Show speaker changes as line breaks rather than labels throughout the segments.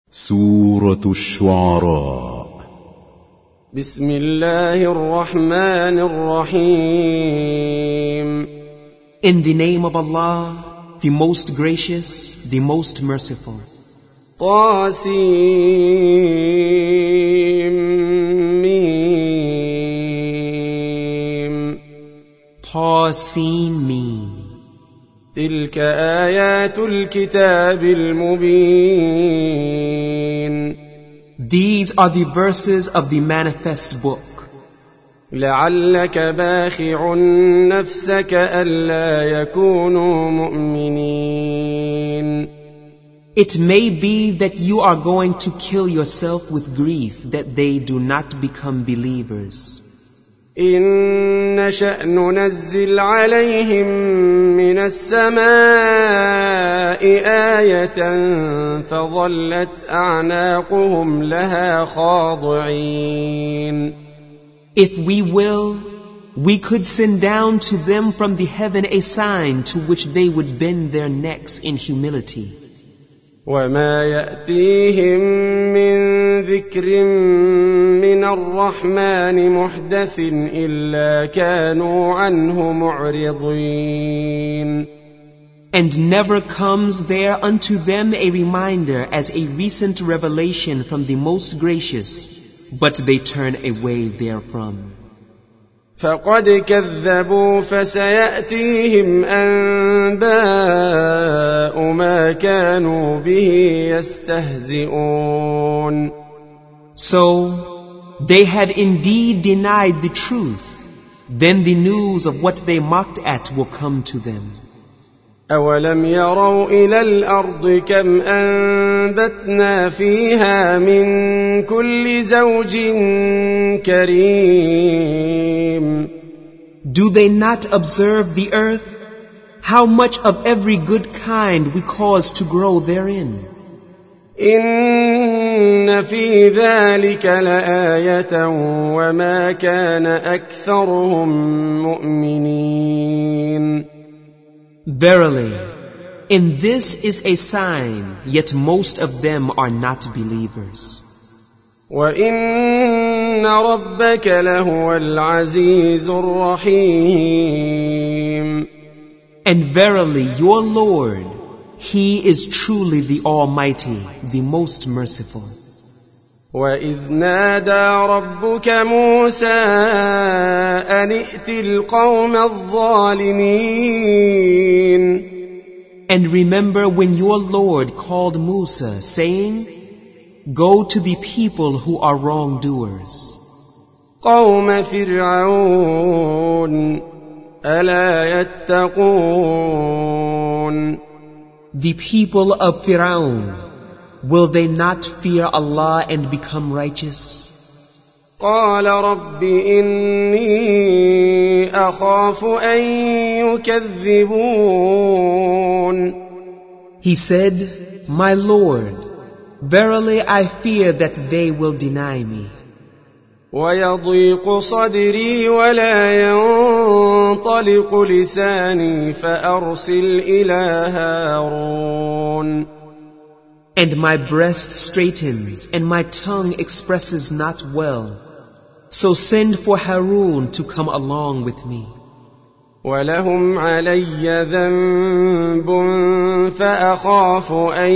سورة الشعراء.
بسم الله الرحمن الرحيم.
In the name of Allah, the most gracious, the most merciful.
طاسيم.
طاسيم.
تلك آيات الكتاب المبين.
These are the verses of the manifest book.
لعلك باخع نفسك ألا يكونوا مؤمنين.
It may be that you are going to kill yourself with grief that they do not become believers.
إن نشأ ننزل عليهم من السماء آية فظلت أعناقهم لها خاضعين.
If we will, we could send down to them from the heaven a sign to which they would bend their necks in humility.
وما يأتيهم من ذكر من الرحمن محدث إلا كانوا عنه معرضين.
And never comes there unto them a reminder as a recent revelation from the most gracious, but they turn away therefrom.
فقد كذبوا فسيأتيهم أنباء ما كانوا به يستهزئون.
So they have indeed denied the truth, then the news of what they mocked at will come to them.
أولم يروا إلى الأرض كم أنبتنا فيها من كل زوج كريم.
Do they not observe the earth? How much of every good kind we cause to grow therein.
إن في ذلك لآية وما كان أكثرهم مؤمنين.
Verily, in this is a sign, yet most of them are not believers.
وَإِنَّ رَبَّكَ لَهُوَ الْعَزِيزُ الرَّحِيمُ.
And verily, your Lord, He is truly the Almighty, the most merciful.
وَإِذْ نَادَى رَبُّكَ مُوسَىٰ أَنِ ائْتِ الْقَوْمَ الظَّالِمِينَ.
And remember when your Lord called Musa, saying, Go to the people who are wrongdoers.
قَوْمَ فِرْعَوْنَ أَلَا يَتَّقُونَ.
The people of Firaun, will they not fear Allah and become righteous?
قال رب إني أخاف أن يكذبون.
He said, My Lord, verily I fear that they will deny me.
ويضيق صدري ولا ينطلق لساني فأرسل إلى هارون.
And my breast straightens, and my tongue expresses not well. So send for Harun to come along with me.
وَلَهُمْ عَلَيَّ ذَنبٌ فَأَخَافُ أَن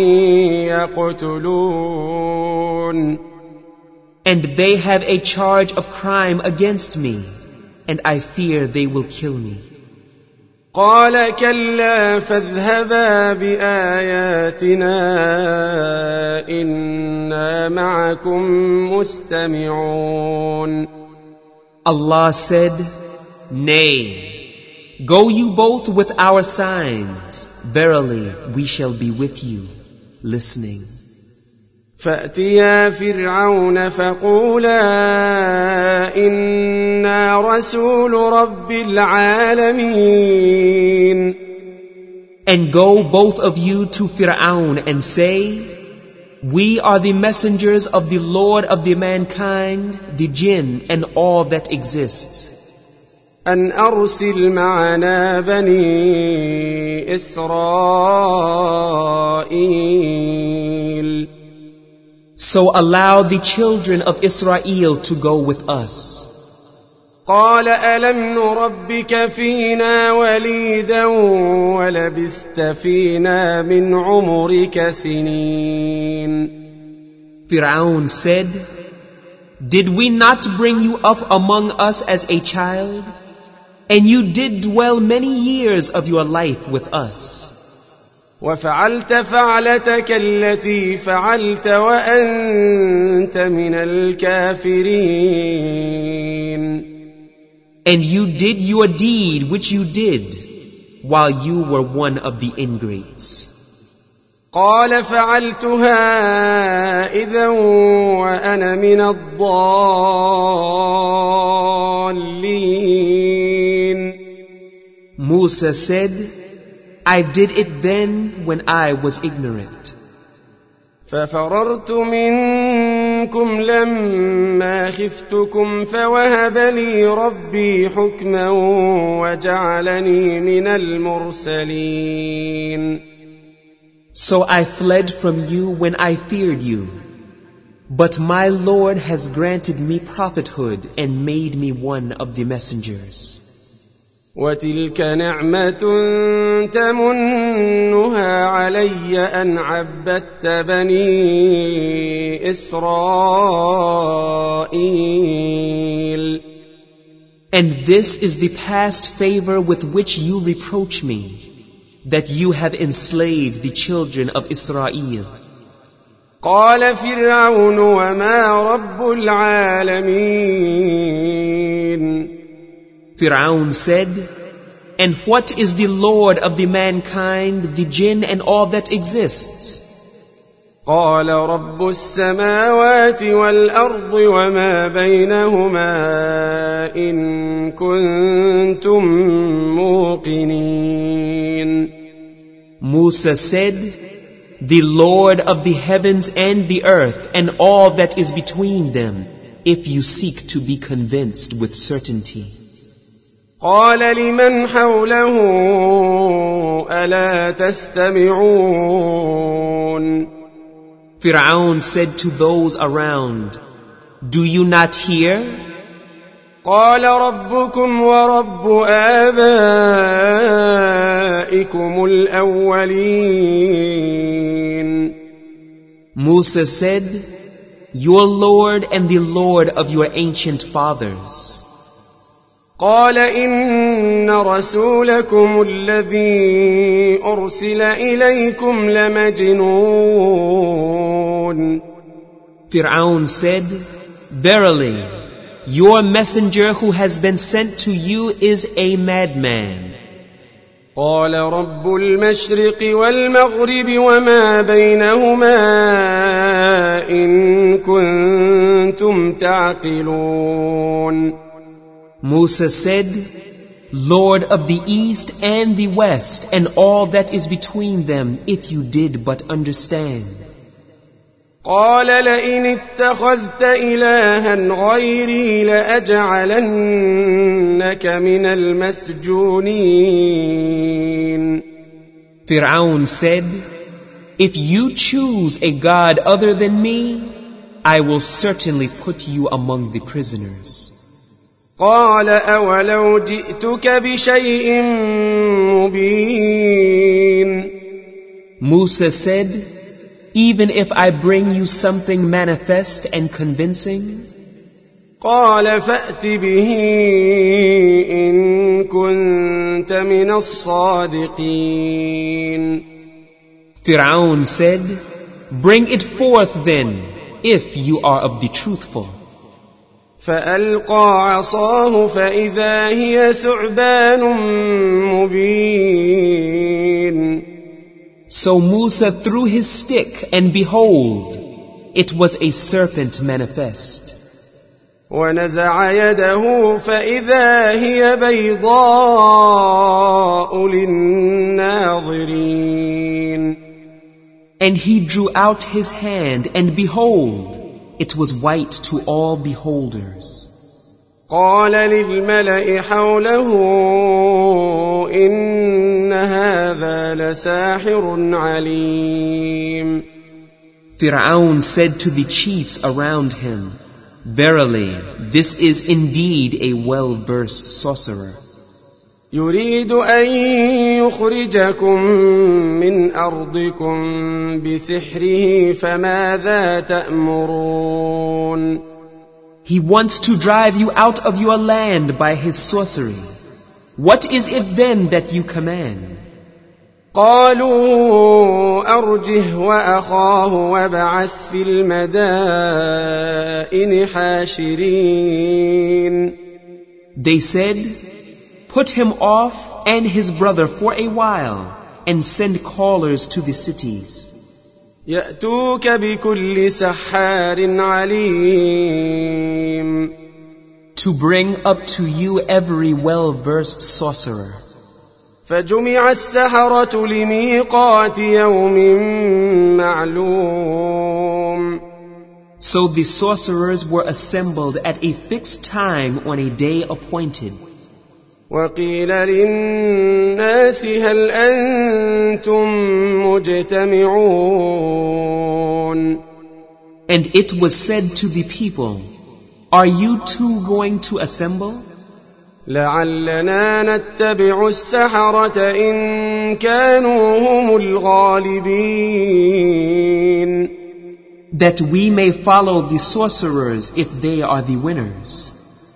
يَقْتُلُونِ.
And they have a charge of crime against me, and I fear they will kill me.
قال كلا فاذهبا بآياتنا إنا معكم مستمعون.
Allah said, Nay, go you both with our signs. Verily, we shall be with you, listening.
فأتيا فرعون فقولا إنا رسول رب العالمين.
And go both of you to Fir'aun and say, We are the messengers of the Lord of the mankind, the jinn, and all that exists.
أن أرسل معنا بني إسرائيل.
So allow the children of Israel to go with us.
قال ألم نربك فينا وليدا ولبثت فينا من عمرك سنين.
Fir'aun said, Did we not bring you up among us as a child? And you did dwell many years of your life with us.
وفعلت فعلتك التي فعلت وأنت من الكافرين.
And you did your deed which you did while you were one of the ingrates.
قال فعلتها إذا وأنا من الضالين.
Musa said, I did it then when I was ignorant.
ففررت منكم لما خفتكم فوهب لي ربي حكما وجعلني من المرسلين.
So I fled from you when I feared you. But my Lord has granted me prophethood and made me one of the messengers.
وتلك نعمة تمنها علي أن عبدت بني إسرائيل.
And this is the past favor with which you reproach me, that you have enslaved the children of Israel.
قال فرعون وما رب العالمين.
Fir'aun said, And what is the Lord of the mankind, the jinn and all that exists?
قال رب السماوات والأرض وما بينهما إن كنتم موقنين.
Musa said, The Lord of the heavens and the earth and all that is between them, if you seek to be convinced with certainty.
قال لمن حوله ألا تستمعون.
Fir'aun said to those around, Do you not hear?
قال ربكم ورب آبائكم الأولين.
Musa said, Your Lord and the Lord of your ancient fathers.
قال إن رسولكم الذي أرسل إليكم لمجنون.
Fir'aun said, Verily, your messenger who has been sent to you is a madman.
قال رب المشرق والمغرب وما بينهما إن كنتم تعقلون.
Musa said, Lord of the east and the west and all that is between them, if you did but understand.
قال لئن اتخذت إلها غيري لأجعلنك من المسجونين.
Fir'aun said, If you choose a god other than me, I will certainly put you among the prisoners.
قال أولو جئتك بشيء مبين.
Musa said, Even if I bring you something manifest and convincing?
قال فأت به إن كنت من الصادقين.
Fir'aun said, Bring it forth then, if you are of the truthful.
فألقى عصاه فإذا هي ثعبان مبين.
So Musa threw his stick, and behold, it was a serpent manifest.
ونزع يده فإذا هي بيضاء للناظرين.
And he drew out his hand, and behold, it was white to all beholders.
قال للملأ حوله إن هذا لساحر عليم.
Fir'aun said to the chiefs around him, "Verily, this is indeed a well-versed sorcerer.
يريد أن يخرجكم من أرضكم بسحره فماذا تأمرون."
He wants to drive you out of your land by his sorcery. What is it then that you command?
قالوا أرجه وأخاه وابعث في المدائن حاشرين.
They said, "Put him off and his brother for a while, and send callers to the cities.
يأتوك بكل سحار عليم.
To bring up to you every well-versed sorcerer."
فجمع السحرة لميقات يوم معلوم.
So the sorcerers were assembled at a fixed time on a day appointed.
وقيل للناس هل أنتم مجتمعون.
And it was said to the people, "Are you too going to assemble?
لعلنا نتبع السحرة إن كانوا هم الغالبين.
That we may follow the sorcerers if they are the winners."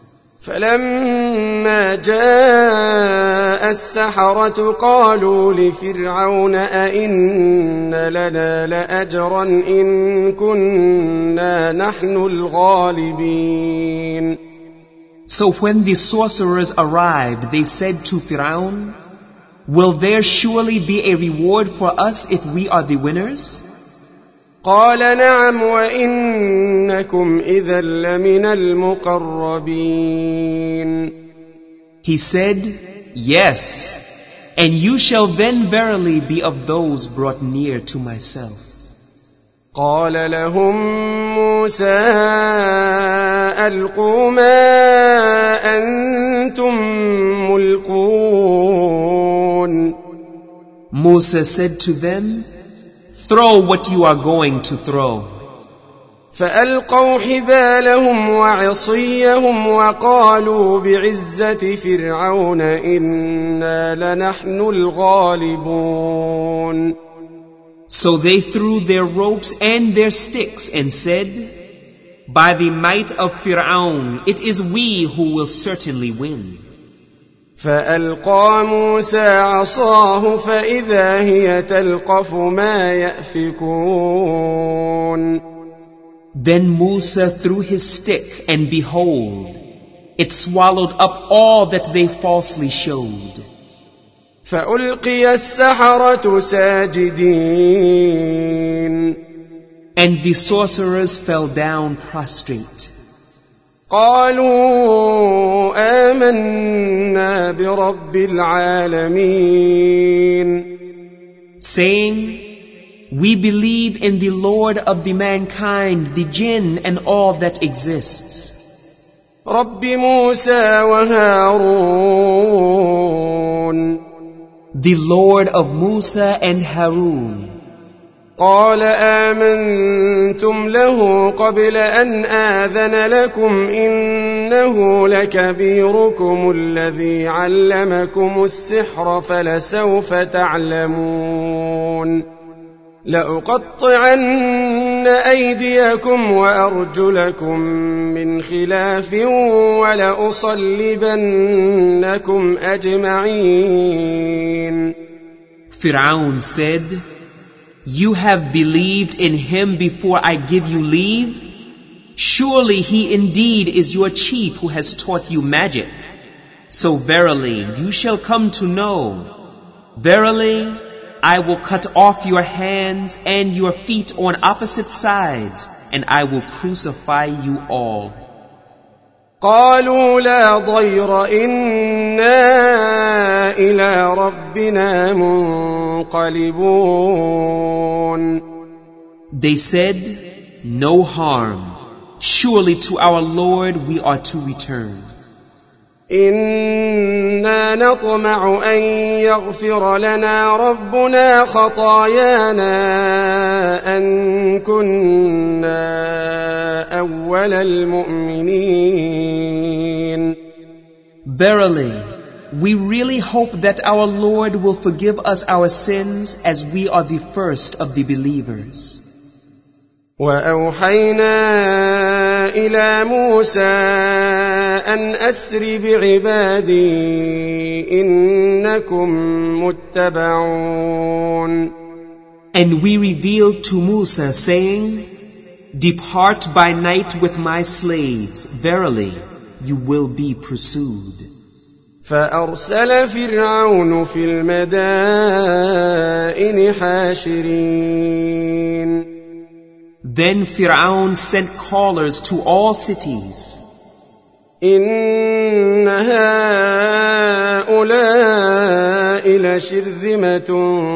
فلما جاء السحرة قالوا لفرعون أئن لنا لأجرا إن كنا نحن الغالبين.
So when the sorcerers arrived, they said to Fir'aun, "Will there surely be a reward for us if we are the winners?"
قال نعم وإنكم إذا لمن المقربين.
He said, "Yes, and you shall then verily be of those brought near to myself."
قال لهم موسى ألقوا ما أنتم ملقون.
Moses said to them, "Throw what you are going to throw."
فألقوا حبالهم وعصيهم وقالوا بعزة فرعون إنا لنحن الغالبون.
So they threw their ropes and their sticks and said, "By the might of Fir'aun, it is we who will certainly win."
فألقى موسى عصاه فإذا هي تلقف ما يأفكون.
Then Musa threw his stick, and behold, it swallowed up all that they falsely showed.
فألقي السحرة ساجدين.
And the sorcerers fell down prostrate.
قالوا آمنا برب العالمين.
Saying, "We believe in the Lord of the mankind, the jinn, and all that exists.
رب موسى وهارون.
The Lord of Musa and Harun."
قال آمنتم له قبل أن آذن لكم إنه لكبيركم الذي علمكم السحر فلسوف تعلمون. لأقطعن أيديكم وأرجلكم من خلاف ولأصلبنكم أجمعين.
Fir'aun said, "You have believed in him before I give you leave? Surely he indeed is your chief who has taught you magic. So verily you shall come to know. Verily I will cut off your hands and your feet on opposite sides, and I will crucify you all."
قالوا لا ضير إنا إلى ربنا منقلبون.
They said, "No harm. Surely to our Lord we are to return."
إن إنا نطمع أن يغفر لنا ربنا خطايانا أن كنا أول المؤمنين.
Verily, we really hope that our Lord will forgive us our sins as we are the first of the believers.
وأوحينا إلى موسى أن أسر بعبادي إنكم متبعون.
And we revealed to Musa, saying, Depart by night with my slaves, verily, you will be pursued.
فأرسل فرعون في المدائن حاشرين.
Then Fir'aun sent callers to all cities.
إن هؤلاء لشرذمة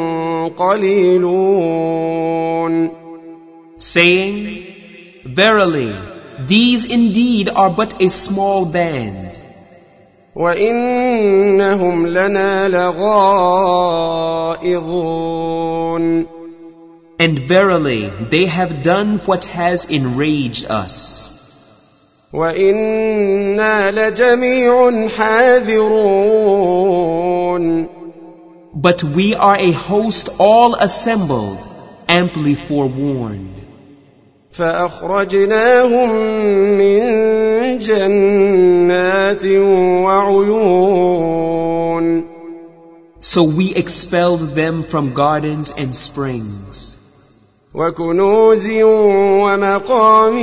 قليلون.
Saying, Verily, these indeed are but a small band.
وإنهم لنا لغائظون.
And verily, they have done what has enraged us.
وإنا لجميع حاذرون.
But we are a host all assembled, amply forewarned.
فأخرجناهم من جنات وعيون.
So we expelled them from gardens and springs.
وكنوز ومقام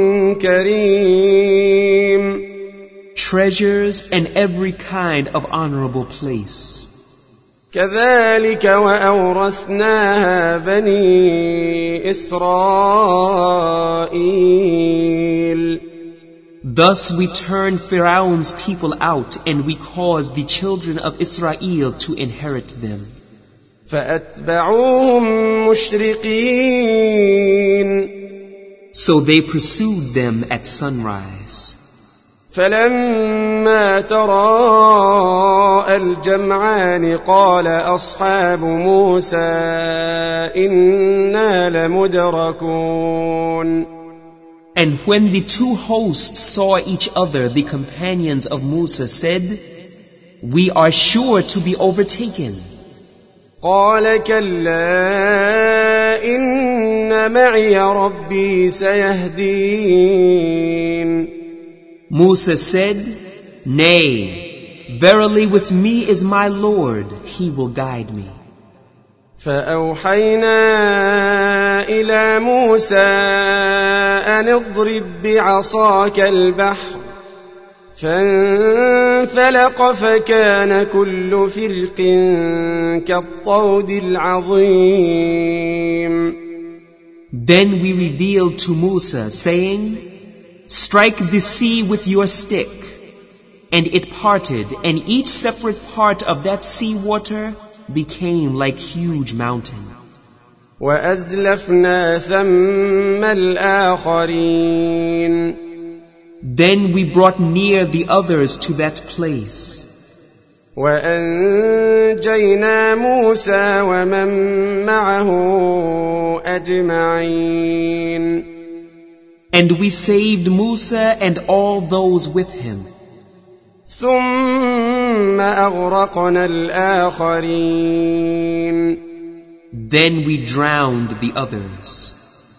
كريم.
Treasures and every kind of honorable place.
كذلك وأورثناها بني إسرائيل.
Thus we turned Pharaoh's people out, and we caused the children of Israel to inherit them.
فأتبعوهم مشرقين.
So they pursued them at sunrise.
فلما تراءى الجمعان قال أصحاب موسى إنا لمدركون.
And when the two hosts saw each other, the companions of Musa said, We are sure to be overtaken.
قال كلا إن معي ربي سيهدين.
Musa said, Nay, verily with me is my Lord, He will guide me.
فأوحينا إلى موسى أن اضرب بعصاك البحر فانفلق فكان كل فرق كالطود العظيم.
Then we revealed to Musa, saying, Strike the sea with your stick. And it parted, and each separate part of that sea water became like huge mountain.
وأزلفنا ثم الآخرين.
Then we brought near the others to that place.
وأنجينا موسى ومن معه أجمعين.
And we saved Musa and all those with him.
ثم أغرقنا الآخرين.
Then we drowned the others.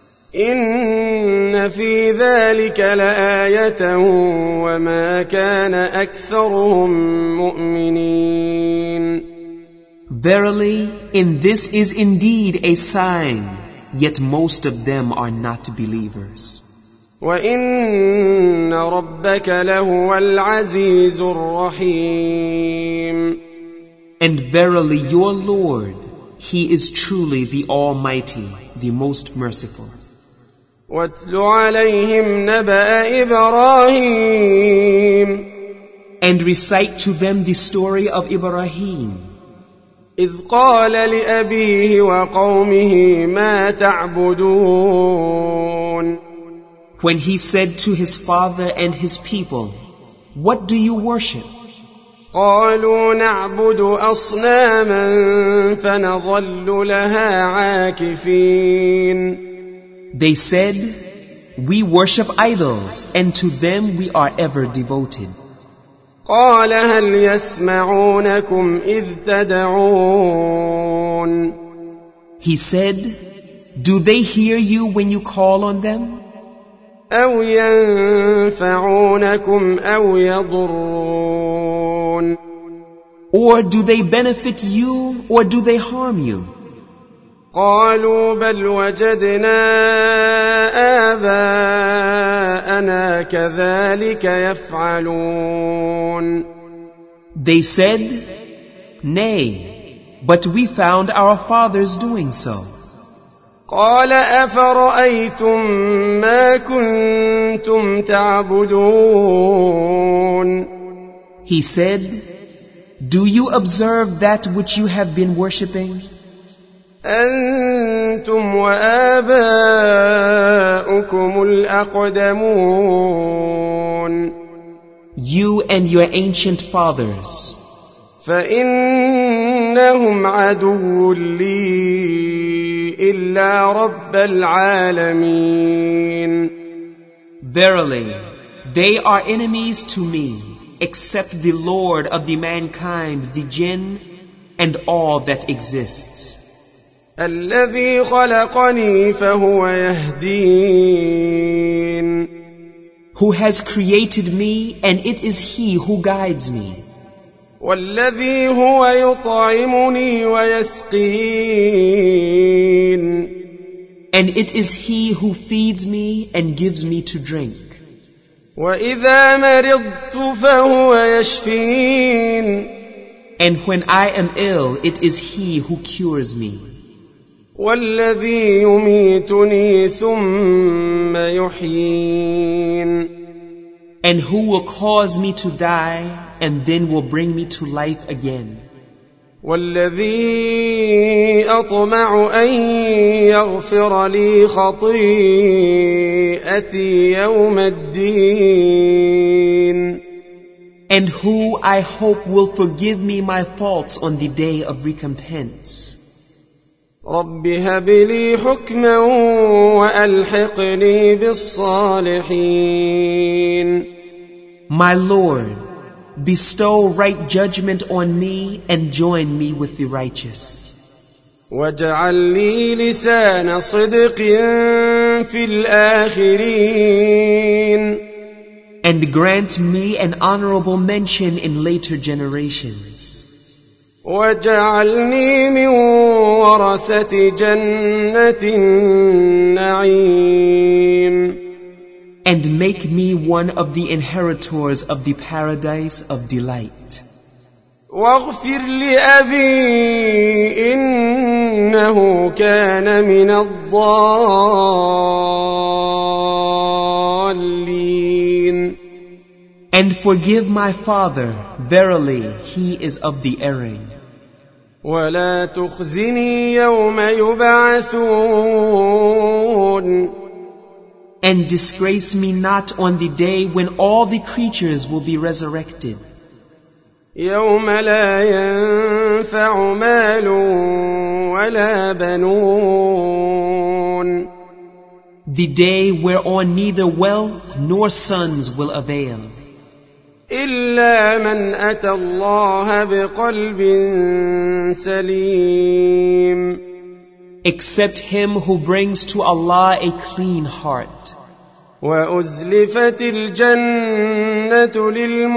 إن في ذلك لآية وما كان أكثرهم مؤمنين.
Verily, in this is indeed a sign, yet most of them are not believers.
وإن ربك لهو العزيز الرحيم.
And verily your Lord, He is truly the Almighty, the most merciful.
واتل عليهم نبأ إبراهيم.
And recite to them the story of Ibrahim.
إذ قال لأبيه وقومه ما تعبدون.
When he said to his father and his people, What do you worship?
قالوا نعبد أصناما فنظل لها عاكفين.
They said, we worship idols, and to them we are ever devoted.
قال هل يسمعونكم إذ تدعون.
He said, do they hear you when you call on them?
أو ينفعونكم أو يضرون.
Or do they benefit you, or do they harm you?
قالوا بل وجدنا آباءنا كذلك يفعلون.
They said, nay, but we found our fathers doing so.
قال أفرأيتم ما كنتم تعبدون.
He said, do you observe that which you have been worshipping?
أنتم وآباؤكم الأقدمون.
You and your ancient fathers.
فإنهم عدو لي إلا رب العالمين.
Verily, they are enemies to me, except the Lord of the mankind, the jinn, and all that exists.
الذي خلقني فهو يهدين.
Who has created me, and it is He who guides me.
والذي هو يطعمني ويسقين.
And it is He who feeds me and gives me to drink.
وإذا مرضت فهو يشفين.
And when I am ill, it is He who cures me.
والذي يميتني ثم يحيين.
And who will cause me to die and then will bring me to life again.
والذي أطمع أن يغفر لي خطيئتي يوم الدين.
And who I hope will forgive me my faults on the day of recompense.
رب هب لي حكما وألحقني بالصالحين.
My Lord, bestow right judgment on me and join me with the righteous.
واجعل لي لسان صدق في الآخرين.
And grant me an honorable mention in later generations.
واجعلني من ورثة جنة النعيم.
And make me one of the inheritors of the paradise of delight.
واغفر لأبي إنه كان من الضالين.
And forgive my father, verily he is of the erring.
ولا تخزني يوم يبعثون.
And disgrace me not on the day when all the creatures will be resurrected.
يوم لا ينفع مال ولا بنون.
The day whereon neither wealth nor sons will avail.
إلا من أتى الله بقلب سليم.
Except him who brings to Allah a clean heart.
وأزلفت الجنة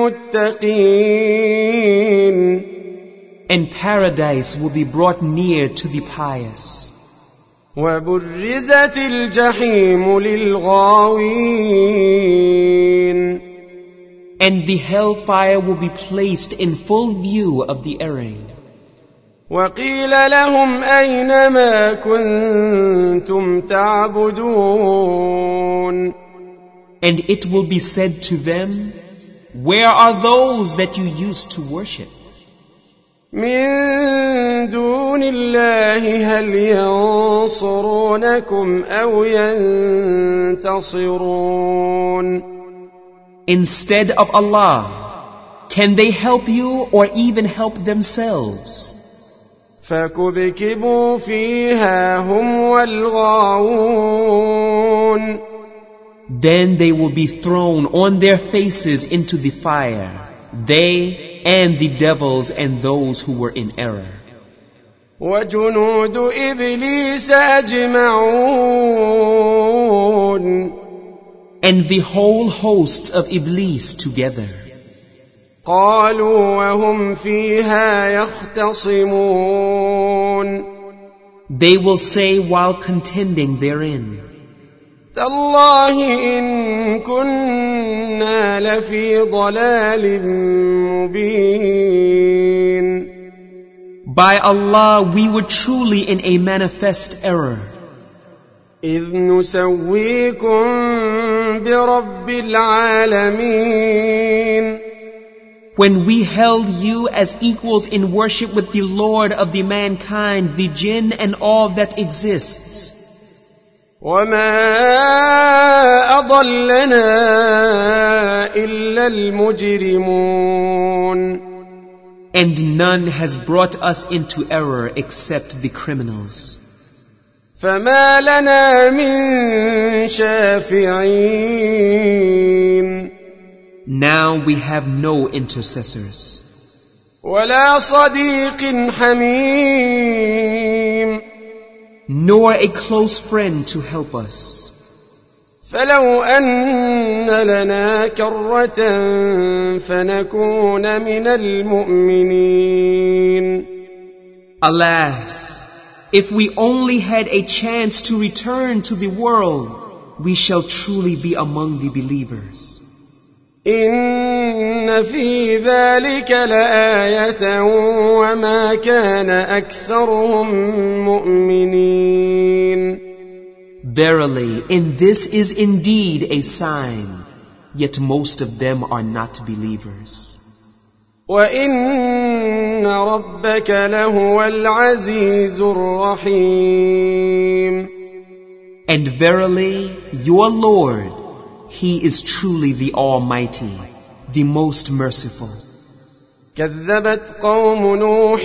للمتقين.
And paradise will be brought near to the pious.
وبرزت الجحيم للغاوين.
And the hellfire will be placed in full view of the erring.
وقيل لهم أين ما كنتم تعبدون.
And it will be said to them, where are those that you used to worship?
من دون الله هل ينصرونكم أو ينتصرون.
Instead of Allah, Can they help you or even help themselves?
فكبكبوا فيها هم والغاوون.
Then they will be thrown on their faces into the fire, they and the devils and those who were in error.
وجنود إبليس أجمعون.
And the whole hosts of Iblis together.
قالوا وهم فيها يختصمون.
They will say while contending therein,
تالله إن كنا لفي ضلال مبين.
By Allah, we were truly in a manifest error.
إذ نسويكم برب العالمين.
When we held you as equals in worship with the Lord of the mankind, the jinn and all that exists.
وما أضلنا إلا المجرمون.
And none has brought us into error except the criminals.
فما لنا من شافعين.
Now we have no intercessors.
ولا صديق حميم.
Nor a close friend to help us.
فلو أن لنا كرة فنكون من المؤمنين.
Alas, if we only had a chance to return to the world, we shall truly be among the believers.
إن في ذلك لآية وما كان أكثرهم مؤمنين.
Verily, in this is indeed a sign, yet most of them are not believers.
وإن ربك لهو العزيز الرحيم.
And verily, your Lord, He is truly the Almighty, the most merciful.
كذبت قوم نوح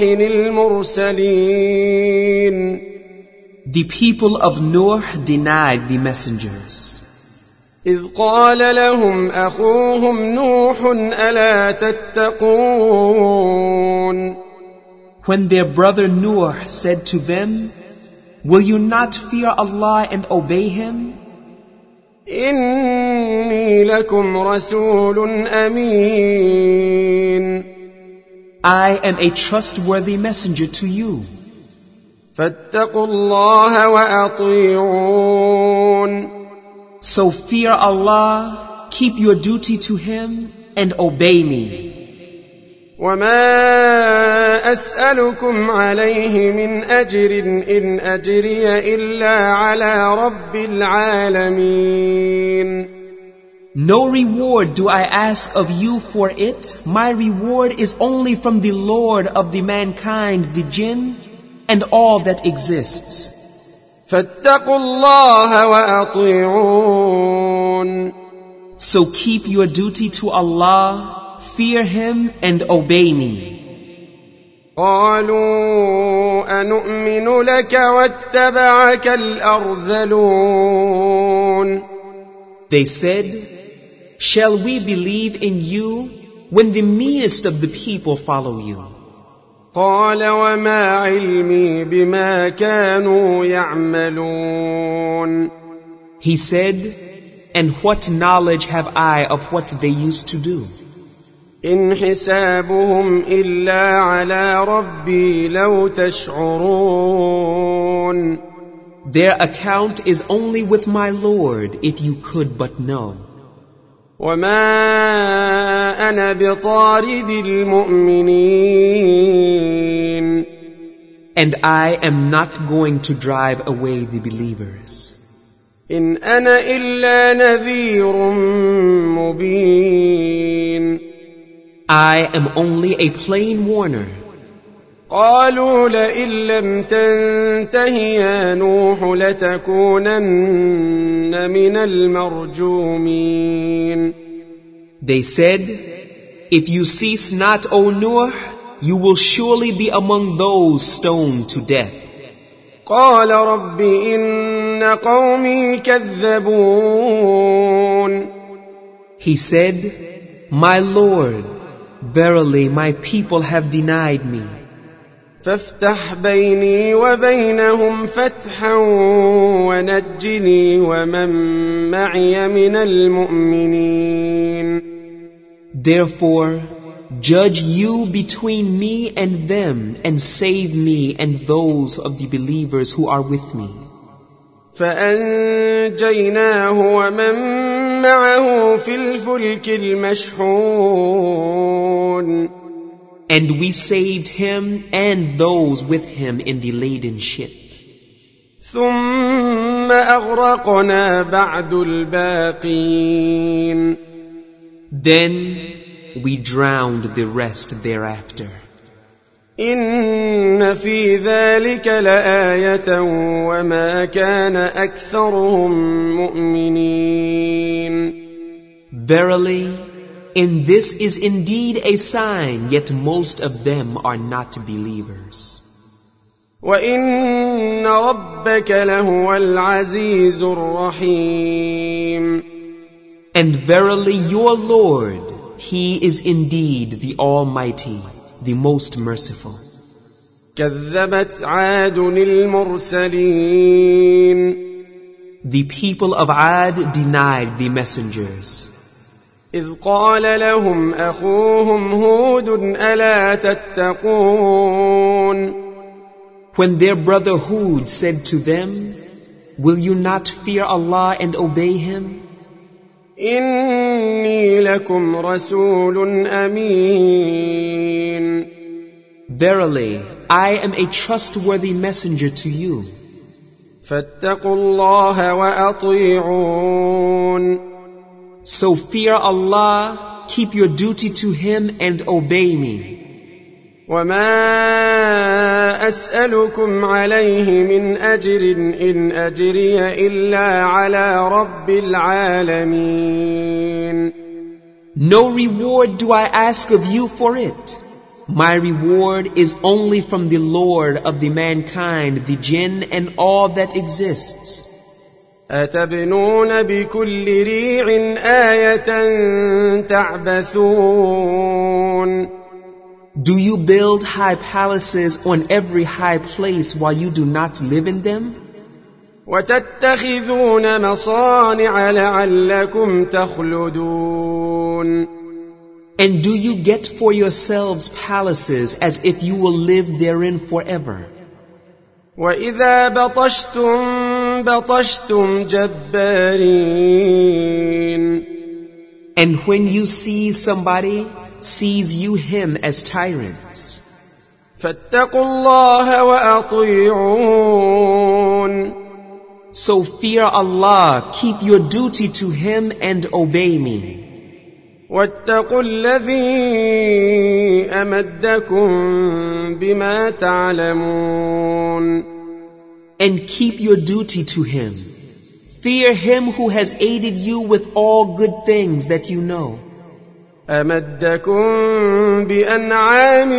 المرسلين.
The people of Nuh denied the messengers.
إذ قال لهم أخوهم نوح ألا تتقون.
When their brother Nuh said to them, will you not fear Allah and obey Him?
إني لكم رسول أمين.
I am a trustworthy messenger to you.
فاتقوا الله وأطيعون.
So fear Allah, keep your duty to Him, and obey me.
وما أسألكم عليه من أجر إن أجري إلا على رب العالمين.
No reward do I ask of you for it. My reward is only from the Lord of the mankind, the jinn, and all that exists.
فاتقوا الله وأطيعون.
So keep your duty to Allah, fear Him, and obey me.
قالوا أنؤمن لك واتبعك الأرذلون.
They said, shall we believe in you when the meanest of the people follow you?
قال وما علمي بما كانوا يعملون.
He said, and what knowledge have I of what they used to do?
إن حسابهم إلا على ربي لو تشعرون.
Their account is only with my Lord, if you could but know.
وما أنا بطارد المؤمنين.
And I am not going to drive away the believers.
إن أنا إلا نذير مبين.
I am only a plain warner.
قالوا لئن لم تنته يا نوح لتكونن من المرجومين.
They said, If you cease not, O Nuh, you will surely be among those stoned to death.
قال رب إن قومي كذبون.
He said, My Lord, verily my people have denied me.
فافتح بيني وبينهم فتحا ونجني ومن معي من المؤمنين.
Therefore, judge you between me and them and save me and those of the believers who are with me.
فأنجيناه ومن معه في الفلك المشحون.
And we saved him and those with him in the laden ship.
ثم أغرقنا بعد الباقين.
Then we drowned the rest thereafter.
إن في ذلك لآية وما كان أكثرهم مؤمنين.
Verily, in this is indeed a sign, yet most of them are not believers.
وإن ربك لهو العزيز الرحيم.
And verily your Lord, He is indeed the Almighty, the most merciful.
كذبت عاد المرسلين.
The people of Ad denied the messengers.
إذ قال لهم أخوهم هود ألا تتقون.
When their brother Hud said to them, Will you not fear Allah and obey Him?
إني لكم رسول أمين.
Verily, I am a trustworthy messenger to you.
فاتقوا الله وأطيعون.
So fear Allah, keep your duty to Him and obey me.
وما أسألكم عليه من أجر إن أجري إلا على رب العالمين.
No reward do I ask of you for it. My reward is only from the Lord of the mankind, the jinn, and all that exists.
أتبنون بكل ريع آية تعبثون.
Do you build high palaces on every high place while you do not live in them?
وتتخذون مصانع لعلكم تخلدون.
And do you get for yourselves palaces as if you will live therein forever?
وإذا بطشتم جبارين.
And when you seize somebody, seize you him as tyrants.
فاتقوا الله وأطيعون.
So fear Allah, keep your duty to Him and obey me.
واتقوا الذي أمدكم بما تعلمون.
And keep your duty to Him. Fear Him who has aided you with all good things that you know.
أمدكم بأنعام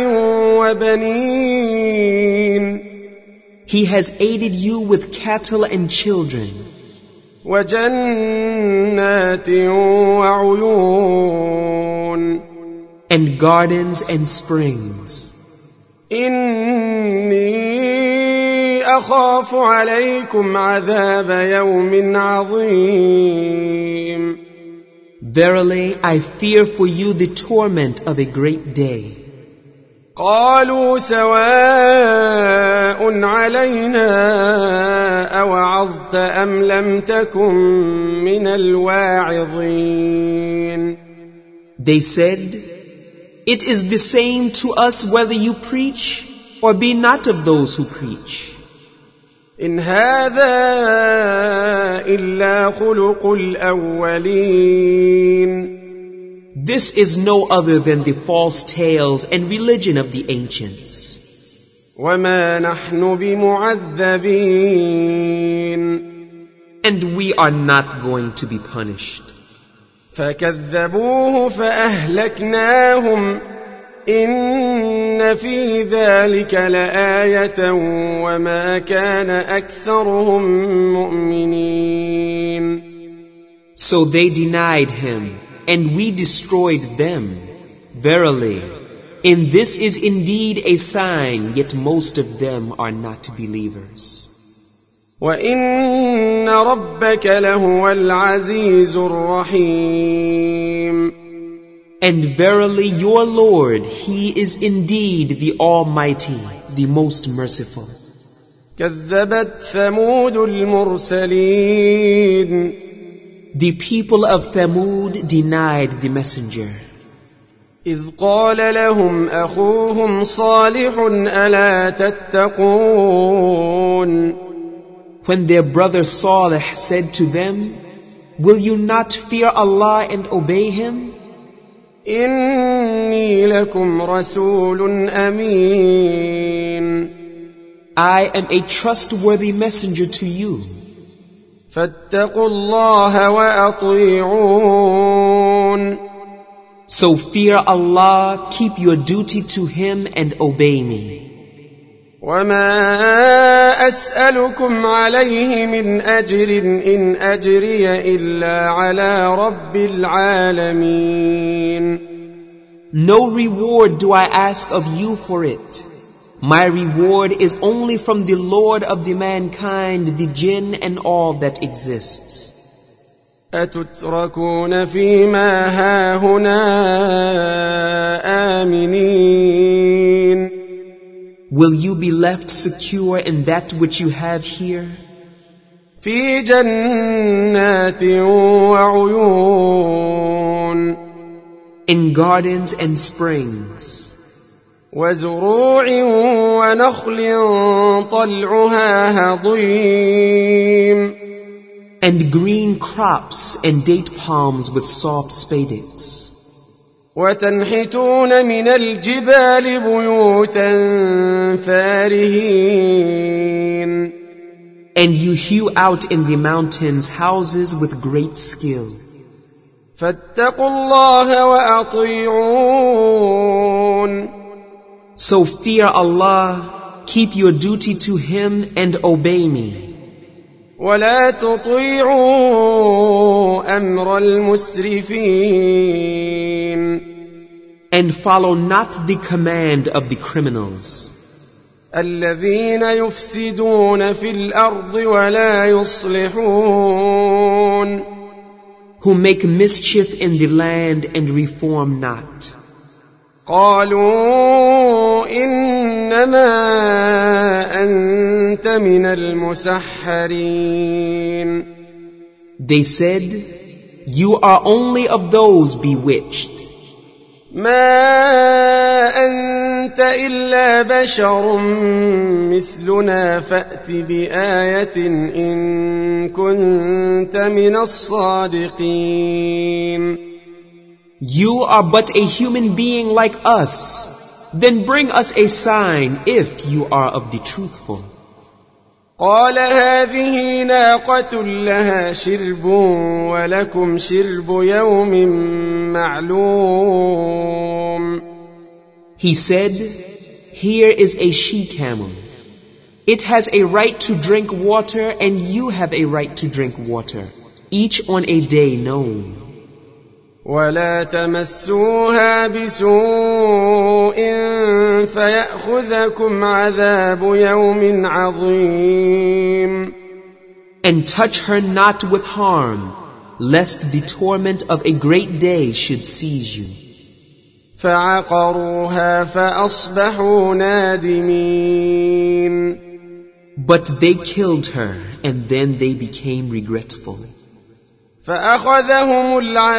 وبنين.
He has aided you with cattle and children.
وجنات وعيون.
And gardens and springs.
إني أخاف عليكم عذاب يوم عظيم.
Verily, I fear for you the torment of a great day.
قالوا سواء علينا أوعظت أم لم تكن من الواعظين.
They said, It is the same to us whether you preach or be not of those who preach.
إن هذا إلا خلق الأولين.
This is no other than the false tales and religion of the ancients.
وما نحن بمعذبين.
And we are not going to be punished.
فكذبوه فأهلكناهم إن في ذلك لآية وما كان أكثرهم مؤمنين.
So they denied him, and we destroyed them. Verily, in this is indeed a sign, yet most of them are not believers.
وَإِنَّ رَبَّكَ لَهُوَ الْعَزِيزُ الرَّحِيمُ.
And verily your Lord, He is indeed the Almighty, the most merciful.
كَذَّبَتْ ثَمُودُ الْمُرْسَلِينَ.
The people of Thamud denied the messenger.
إِذْ قَالَ لَهُمْ أَخُوهُمْ صَالِحٌ أَلَا تَتَّقُونَ.
When their brother Salih said to them, will you not fear Allah and obey Him?
إِنِّي لَكُمْ رَسُولٌ أَمِينٌ.
I am a trustworthy messenger to you.
فَاتَّقُوا اللَّهَ وَأَطِيعُونِ.
So fear Allah, keep your duty to Him and obey me.
وَمَا أَسْأَلُكُمْ عَلَيْهِ مِنْ أَجْرٍ إِنْ أَجْرِيَ إِلَّا عَلَى رَبِّ الْعَالَمِينَ.
No reward do I ask of you for it. My reward is only from the Lord of the mankind, the jinn and all that exists.
أَتُتْرَكُونَ فِي مَا هَاهُنَا آمِنِينَ.
Will you be left secure in that which you have here?
فِي جَنَّاتٍ وَعُيُونٍ.
In gardens and springs.
وَزُرُوعٍ وَنَخْلٍ طَلْعُهَا هَضِيمٌ.
And green crops and date palms with soft spadix.
وَتَنْحِتُونَ مِنَ الْجِبَالِ بُيُوتًا فَارِهِينَ.
And you hew out in the mountains houses with great skill.
فَاتَّقُوا اللَّهَ وَأَطِيعُونَ.
So fear Allah, keep your duty to Him and obey me.
وَلَا تُطِيعُوا أَمْرَ الْمُسْرِفِينَ.
And follow not the command of the criminals.
الَّذِينَ يُفْسِدُونَ فِي الْأَرْضِ وَلَا يُصْلِحُونَ.
Who make mischief in the land and reform not.
قالوا إنما أنت من المسحرين.
They said, you are only of those bewitched.
ما أنت إلا بشر مثلنا فأت بآية إن كنت من الصادقين.
You are but a human being like us. Then bring us a sign if you are of the truthful.
قال هذه ناقة لها شرب ولكم شرب يوم معلوم.
He said, here is a she-camel. It has a right to drink water and you have a right to drink water, each on a day known.
ولا تمسوها بسوء فيأخذكم عذاب يوم عظيم.
And touch her not with harm, lest the torment of a great day should seize you.
فعقروها فأصبحوا نادمين.
But they killed her, and then they became regretful.
فأخذهم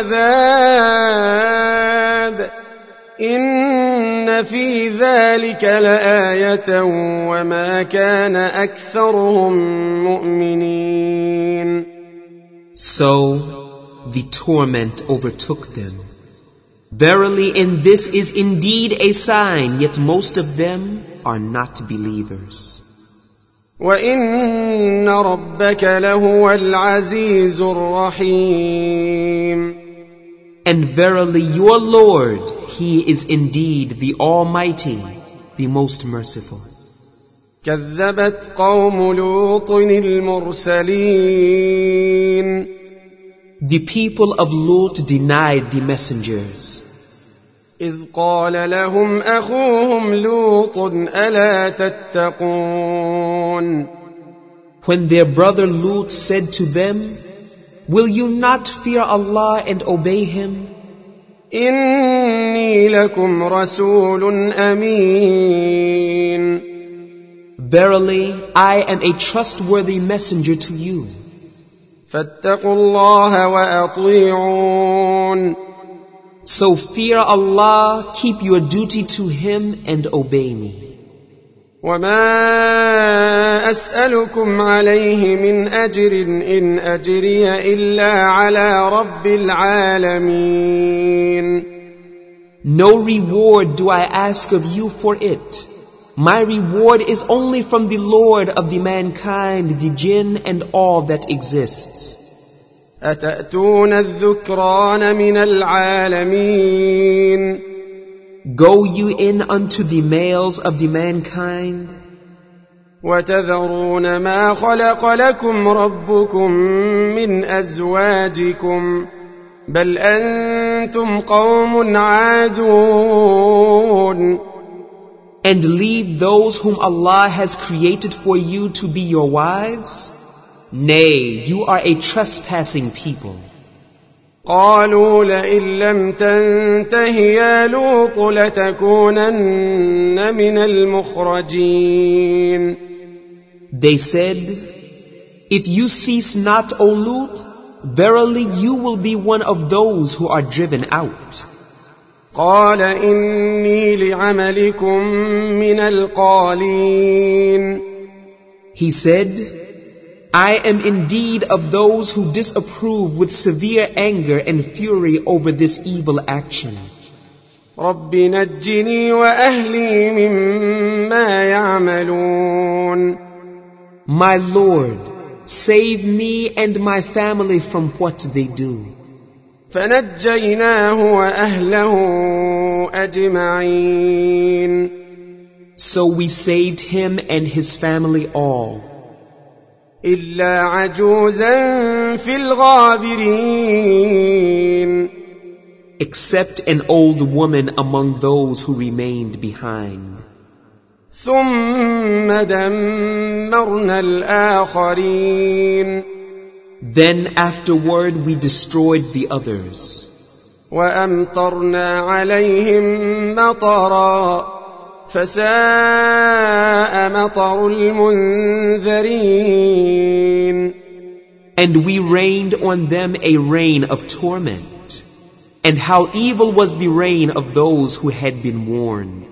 العذاب إن في ذلك لآية وما كان أكثرهم مؤمنين.
So the torment overtook them. Verily in this is indeed a sign, yet most of them are not believers.
وَإِنَّ رَبَّكَ لَهُوَ الْعَزِيزُ الرَّحِيمُ.
And verily your Lord, He is indeed the Almighty, the most merciful.
كذبت قوم لوط المرسلين.
The people of Lut denied the messengers.
إذ قال لهم أخوهم لوط ألا تتقون.
When their brother Lut said to them, will you not fear Allah and obey Him?
إني لكم رسول أمين.
Verily, I am a trustworthy messenger to you.
فاتقوا الله وأطيعون.
So fear Allah, keep your duty to Him and obey me.
وما أسألكم عليه من أجر إن أجري إلا على رب العالمين.
No reward do I ask of you for it. My reward is only from the Lord of the mankind, the jinn, and all that exists.
أتأتون الذكران من العالمين.
Go you in unto the males of the mankind,
وتذرون ما خلق لكم ربكم من أزواجكم بل أنتم قوم عادون.
and leave those whom Allah has created for you to be your wives? Nay, you are a trespassing people.
قالوا لئن لم تنته يا لوط لتكونن من المخرجين.
They said, if you cease not, O Lut, verily you will be one of those who are driven out.
قال إني لعملكم من القالين.
He said, I am indeed of those who disapprove with severe anger and fury over this evil action.
رب نجني وأهلي مما يعملون.
My Lord, save me and my family from what they do.
فنجيناه وأهله أجمعين.
So we saved him and his family all,
إلا عجوزا في الغابرين.
except an old woman among those who remained behind.
ثم دمرنا الآخرين.
Then afterward we destroyed the others,
وأمطرنا عليهم مطرا فساء مطر المنذرين.
and we rained on them a rain of torment, and how evil was the rain of those who had been warned.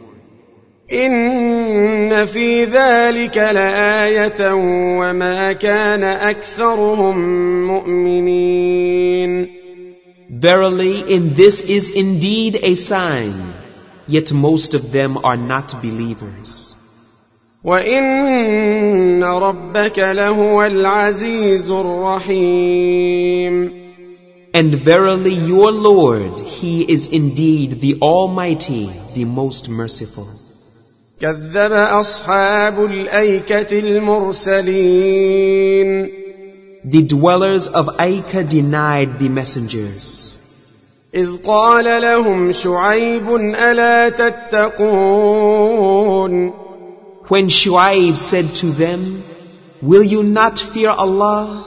إن في ذلك لآية وما كان أكثرهم مؤمنين.
Verily, in this is indeed a sign, yet most of them are not believers.
وإن ربك لهو العزيز الرحيم.
And verily your Lord, He is indeed the Almighty, the most merciful.
كذب أصحاب الأيكة المرسلين.
The dwellers of Aikha denied the messengers.
إذ قال لهم شعيب ألا تتقون.
When Shu'aib said to them, will you not fear Allah?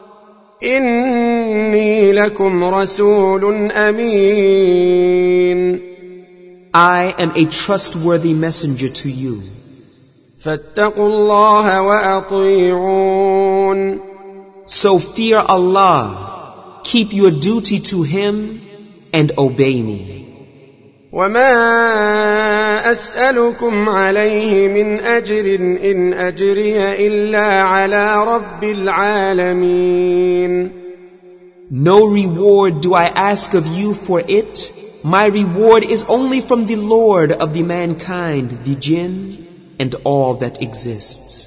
إني لكم رسول أمين.
I am a trustworthy messenger to you.
فاتقوا الله وأطيعون.
So fear Allah, keep your duty to Him, and obey me.
وما أسألكم عليه من أجر إن أجري إلا على رب العالمين.
No reward do I ask of you for it. My reward is only from the Lord of the mankind, the jinn, and all that exists.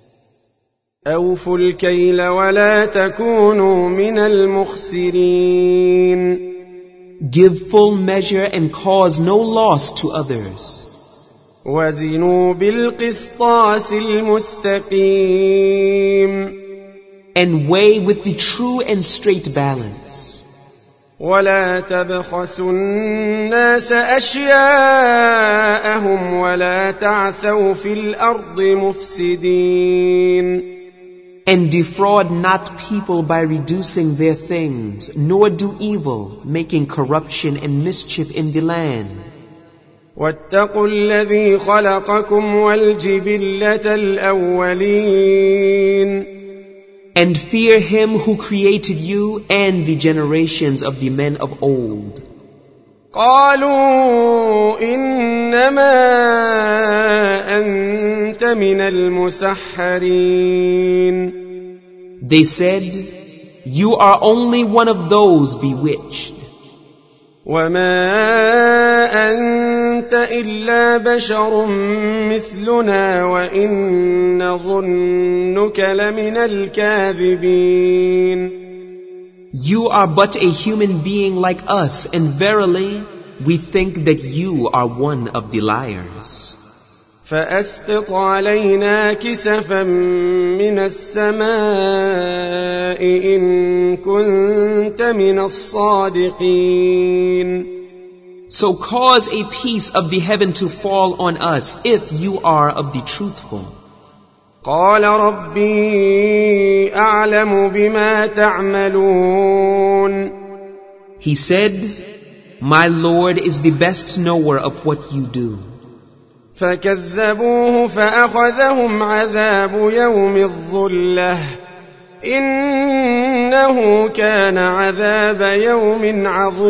أوفوا الكيل ولا تكونوا من المخسرين.
Give full measure and cause no loss to others.
وزنوا بالقسطاس المستقيم
And weigh with the true and straight balance.
ولا تبخسوا الناس أشياءهم ولا تعثوا في الأرض مفسدين
And defraud not people by reducing their things, nor do evil, making corruption and mischief in the land.
واتقوا الذي خلقكم والجبلة الأولين
And fear him who created you and the generations of the men of old.
قالوا إنما أنت من المسحرين
They said, you are only one of those bewitched.
وما أنت إلا بشر مثلنا وإن نظنك لمن الكاذبين
You are but a human being like us, and verily, we think that you are one of the liars.
فأسقط علينا كسفا من السماء إن كنت من الصادقين
So cause a piece of the heaven to fall on us, if you are of the truthful.
قال ربي أعلم بما تعملون
He said, my Lord is the best knower of what you do.
فكذبوه فأخذهم عذاب يوم الظلة إنه كان عذاب يوم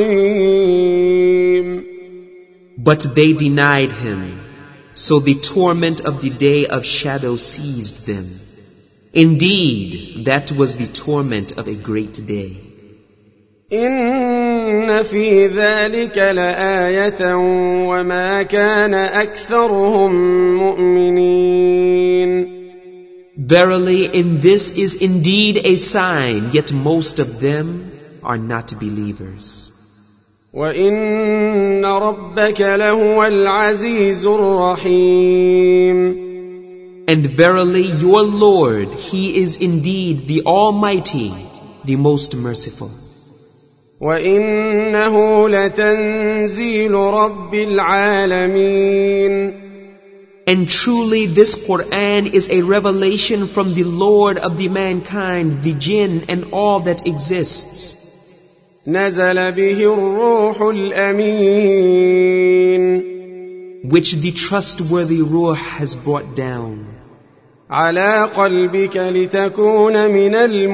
عظيم
But they denied him, so the torment of the day of shadow seized them. Indeed, that was the torment of a great day.
إن في ذلك لآية وما كان أكثرهم مؤمنين
Verily, in this is indeed a sign, yet most of them are not believers.
وإن ربك لهو العزيز الرحيم
And verily, your Lord, He is indeed the Almighty, the most merciful.
وإنه لتنزيل رب العالمين
And truly this Quran is a revelation from the Lord of the mankind, the jinn and all that exists.
نزل به الروح الأمين
Which the trustworthy Ruh has brought down.
على قلبك لتكون من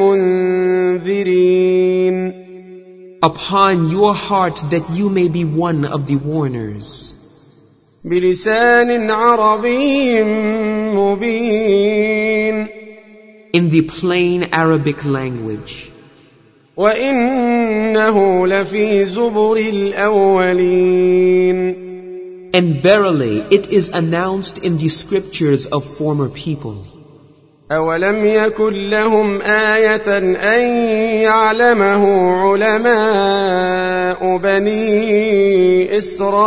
المنذرين
Upon your heart that you may be one of the warners.
بلسان عربي مبين
In the plain Arabic language.
وإنه لفي زبر الأولين
And verily it is announced in the scriptures of former people.
أولم يكن لهم آية أن يعلمه علماء بني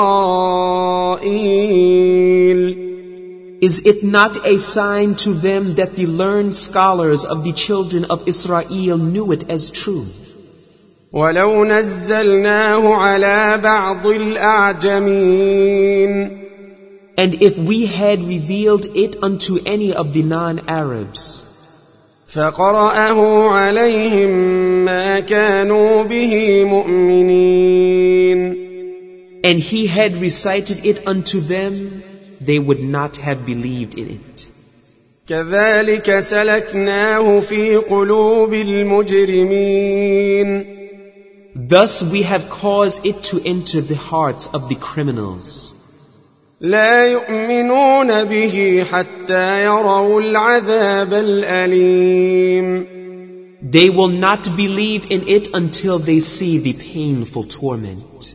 إسرائيل
Is it not a sign to them that the learned scholars of the children of Israel knew it as true?
ولو نزلناه على بعض الأعجمين
And if we had revealed it unto any of the non-Arabs,
فقرأه عليهم ما كانوا به مؤمنين
and he had recited it unto them, they would not have believed in it.
كذلك سلكناه في قلوب المجرمين
Thus we have caused it to enter the hearts of the criminals.
لا يؤمنون به حتى يروا العذاب الأليم
They will not believe in it until they see the painful torment.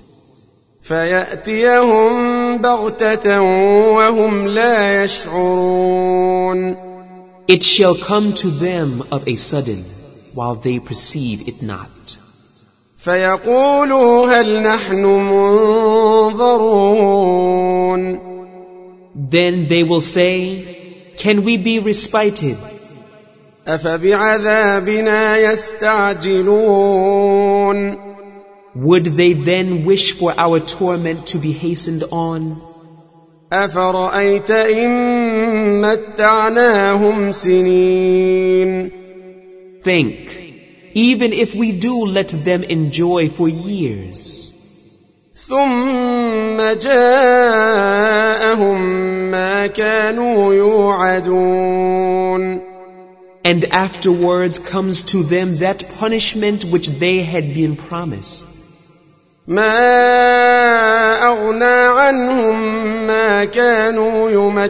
فيأتيهم بغتة وهم لا يشعرون
It shall come to them of a sudden, while they perceive it not.
فيقولوا هل نحن منظرون.
Then they will say, can we be respited?
أفبعذابنا يستعجلون.
Would they then wish for our torment to be hastened on?
أفرأيت إن متعناهم سنين.
Think, even if we do let them enjoy for years,
ثم جاءهم ما كانوا يوعدون.
and afterwards comes to them that punishment which they had been promised,
ما أغنى عنهم ما كانوا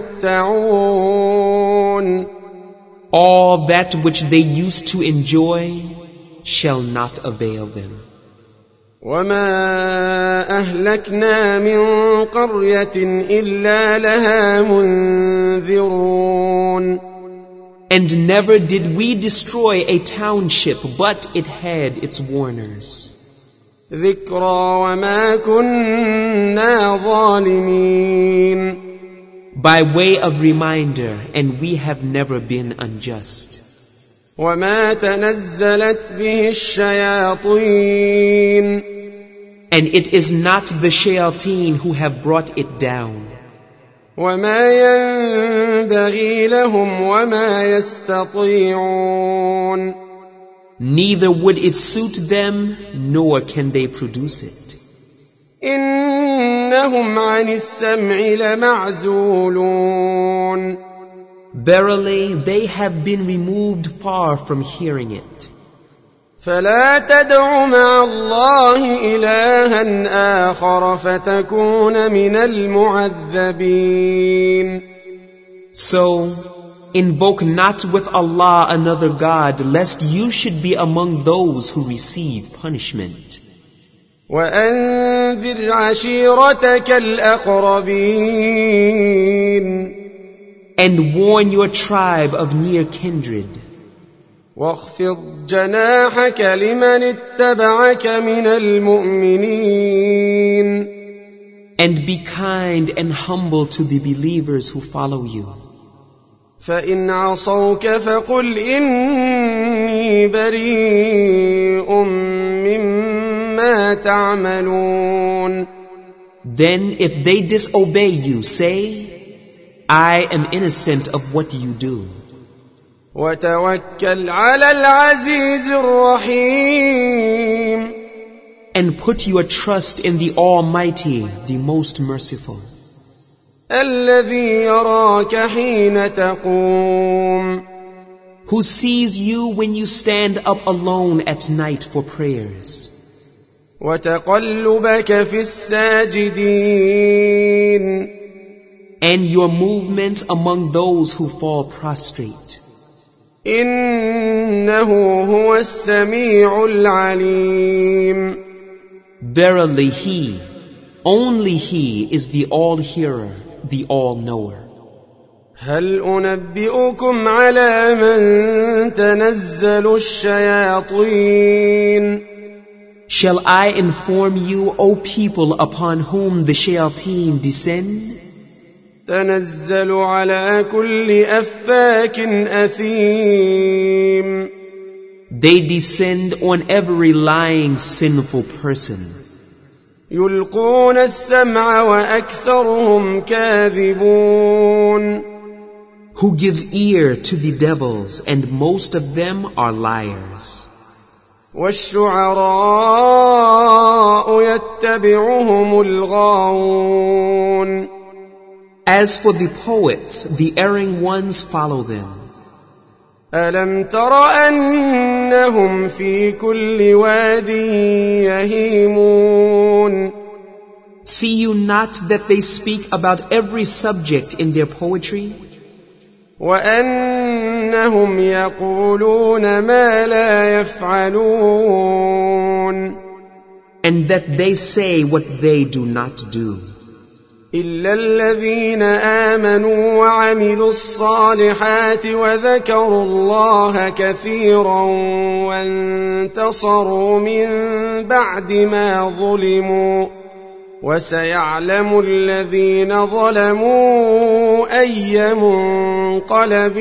يمتعون.
all that which they used to enjoy shall not avail them.
وما أهلكنا من قرية إلا لها منذرون.
And never did we destroy a township, but it had its warners.
ذكرى وما كنا ظالمين.
By way of reminder, and we have never been unjust.
وما تنزلت به الشياطين.
And it is not the shayateen who have brought it down.
وما ينبغي لهم وما يستطيعون.
Neither would it suit them, nor can they produce it.
إنهم عن السمع لمعزولون.
Verily, they have been removed far from hearing it.
فلا تدع مع الله إلها آخر فتكون من المعذبين.
So, invoke not with Allah another God, lest you should be among those who receive punishment.
وأنذر عشيرتك الأقربين.
And warn your tribe of near kindred.
واخفض جناحك لمن اتبعك من المؤمنين.
And be kind and humble to the believers who follow you.
فإن عصوك فقل إني بريء مما تعملون.
Then if they disobey you, say, I am innocent of what you do.
وتوكل على العزيز الرحيم.
And put your trust in the Almighty, the most merciful.
الذي يراك حين تقوم.
Who sees you when you stand up alone at night for prayers.
وتقلبك في الساجدين.
And your movements among those who fall prostrate.
إنه هو السميع العليم.
Verily He, only He is the all-hearer, the all-knower.
هل أنبئكم على من تنزل الشياطين.
Shall I inform you, O people, upon whom the shayateen descend?
تنزل على كل أفاك أثيم.
They descend on every lying, sinful person.
يلقون السمع وأكثرهم كاذبون.
Who gives ear to the devils, and most of them are liars.
والشعراء يتبعهم الغاوون.
As for the poets, the erring ones follow them.
ألم تر أنهم في كل واد يهيمون.
See you not that they speak about every subject in their poetry?
وأنهم يقولون ما لا يفعلون.
And that they say what they do not do.
إلا الذين آمنوا وعملوا الصالحات وذكروا الله كثيرا وانتصروا من بعد ما ظلموا وسيعلم الذين ظلموا أي منقلب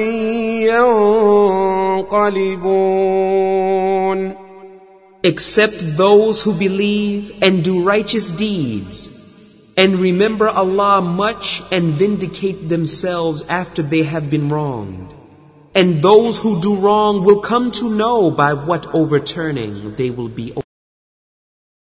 ينقلبون.
Except those who believe and do righteous deeds and remember Allah much and vindicate themselves after they have been wronged. And those who do wrong will come to know by what overturning they will be